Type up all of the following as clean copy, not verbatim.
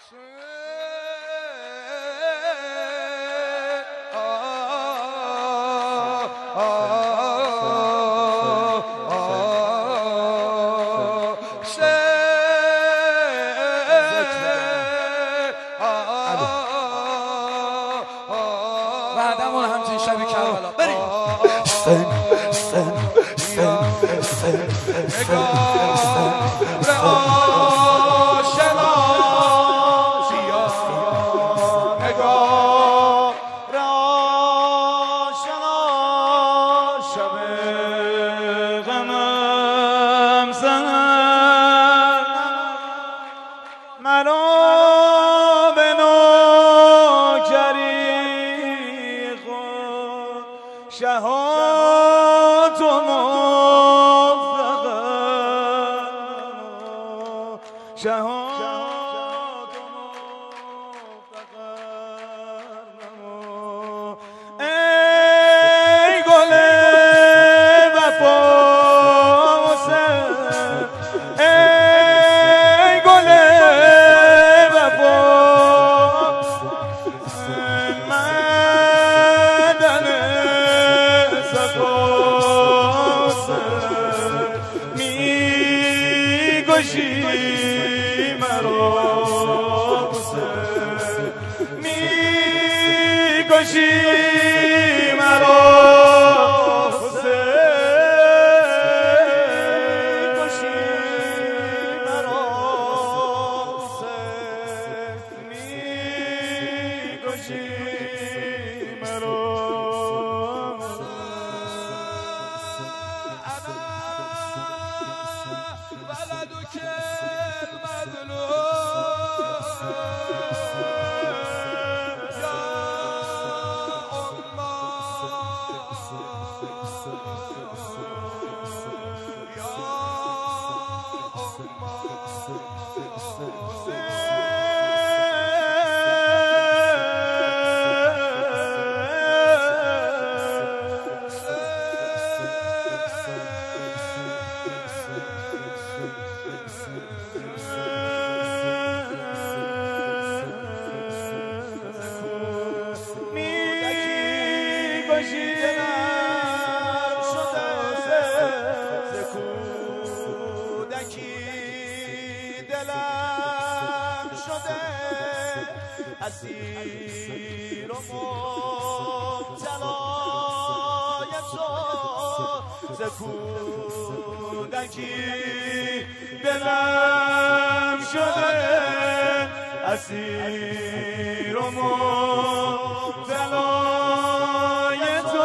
بعدمون همچین شبی کربلا بریم. شهات و مفرقه شهات و مفرقه ای گل وفا حسین ای گل وفا می‌کشی مرا حسین می‌کشی مرا حسین می‌کشی مرا حسین می‌کشی مرا اسیر و مبتلای تو ز کودکی دلم شده اسیر و مبتلای تو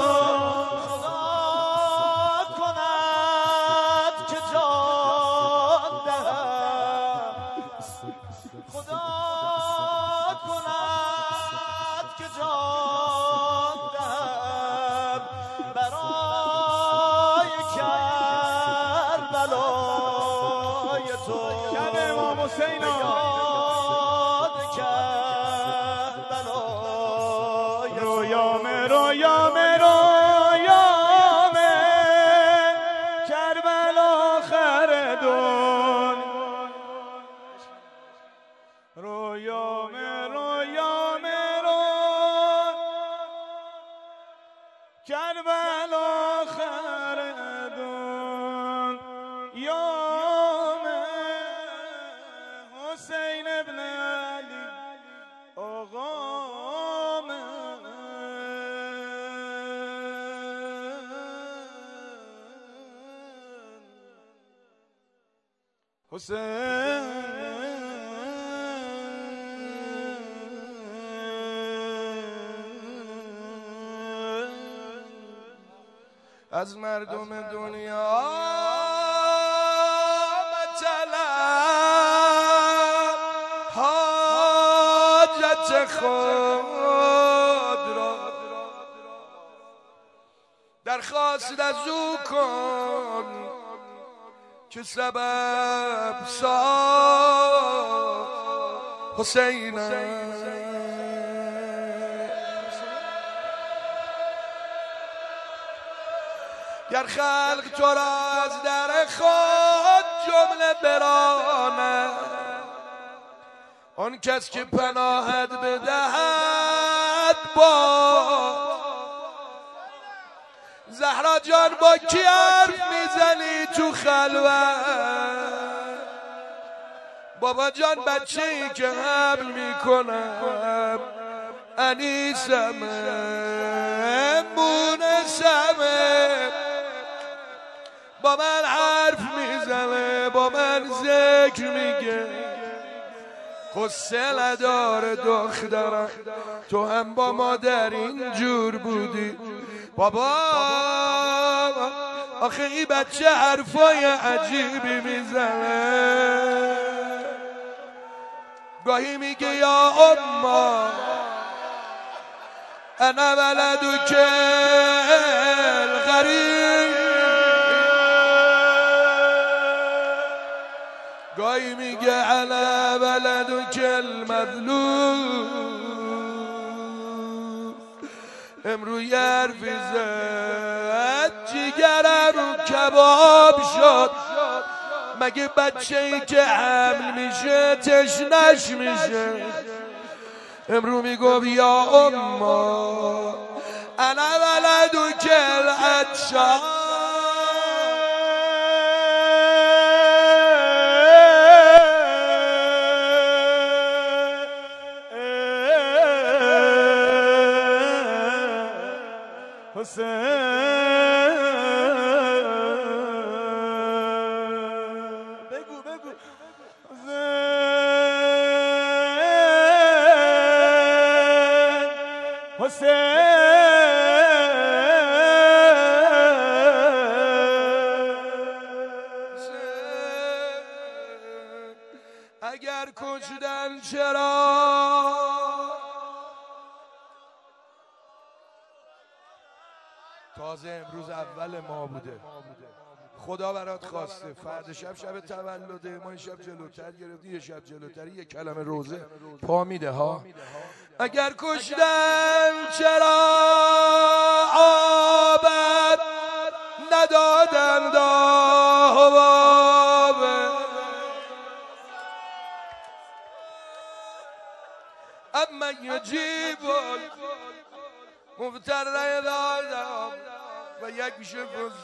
خدا کند که جان دهم خدا کند که جان دهم برای کربلای تو شب امام حسین یاد کربلای رویامه رویامه رویامه کربلا آخر دنیا رویامه رویامه کربلا آخر دنیامه حسین ابن علی آقامه حسین از مردم دنیا مطلب حاجت خود را درخواست از او کن که سبب ساز حسینم گر خلق تو را از در خود جمله برانه آن کس که پناهت بدهد با زهرا جان با کی حرف میزنی تو خلوت؟ بابا جان بچه ای که حمل میکنم انیسمه مونسمه، با من حرف میزنه با من ذکر میگه، قصه نداره دخترم تو هم با مادر اینجور بودی. بابا آخه این بچه حرفای عجیبی میزنه، گاهی میگه یا اما انا ولدک الغریب، گاهی میگه انا ولدک المظلوم. امروز حرفی زد جگرم کباب شد، مگه بچه ای که حمل میشه تشنش میشه؟ امرو میگفت یا اما انا ولدک العطشان، اگر کشدن چرا تازه امروز اول ما بوده، خدا برات خواسته، فرد شب تولده، ما این شب جلوتر گرفتیم، یه شب جلوتری یه کلمه روزه پا میده ها. اگر کشدن چرا آبد ندادن داوابه، اما یجیب مفتر دادم و یک شفت.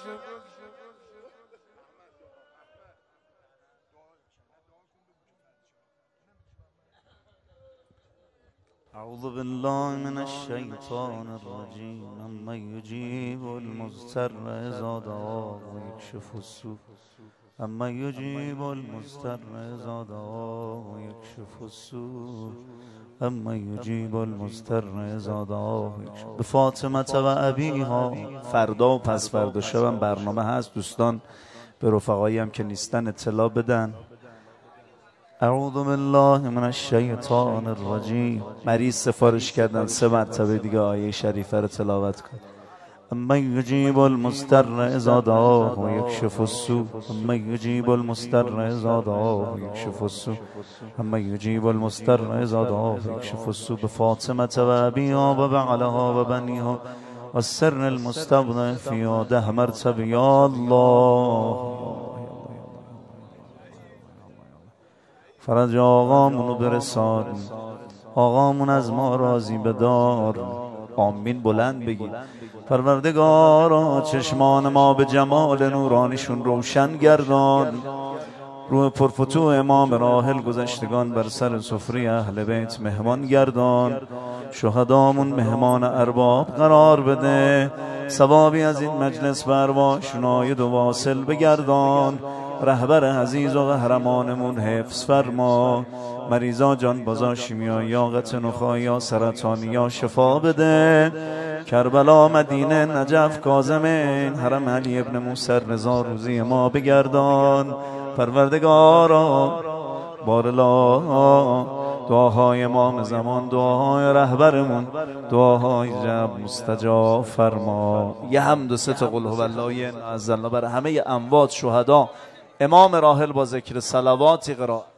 اعوذ بالله من الشیطان الرجیم اما یجیب المضطر اذا دعاه و یکشف السوء، اما یجیب المضطر اذا دعاه و یکشف السوء، اما یجیب المضطر اذا دعاه. به فاطمه و ابیها فردا و پس فردا شبم برنامه هست، دوستان به رفقایی هم که نیستن اطلاع بدن. اعوذ بالله من الشیطان الرجیم. مریض سفارش کردن 3 مرتبه دیگه آیه شریفه رو تلاوت کن. اما یجیب المضطر اذا دعاه و یکشف السوء، اما یجیب المضطر اذا دعاه و یکشف السوء، اما یجیب المضطر اذا دعاه و یکشف السوء. بفاطمه و ابیها و بعلها و بنیها و السر المستضعف فی 10 مرتبه یا الله. فرج آقامونو برسان، آقامون از ما راضی بدار. آمین بلند بگید. پروردگارا چشمان ما به جمال نورانیشون روشن گردان. روح پرفتوح امام راحل گذشتگان بر سر سفره اهل بیت مهمان گردان. شهدامون مهمان ارباب قرار بده. ثوابی از این مجلس بر ارواحشون عاید و واصل بگردان. رهبر عزیز و قهرمانمون حفظ فرما. مریضا جان بازا شیمیایی یا قطع نخایی یا سرطانی یا شفا بده. کربلا مدینه نجف کاظمین حرم علی ابن موسی رضا روزی ما بگردان. پروردگارا بارلا دعاهای امام زمان، دعاهای رهبرمون، دعاهای جب مستجاب فرما. یه حمد و 3 تا قل هو الله عز الله برای همه اموات شهدا. امام راحل با ذکر صلواتی قرائت.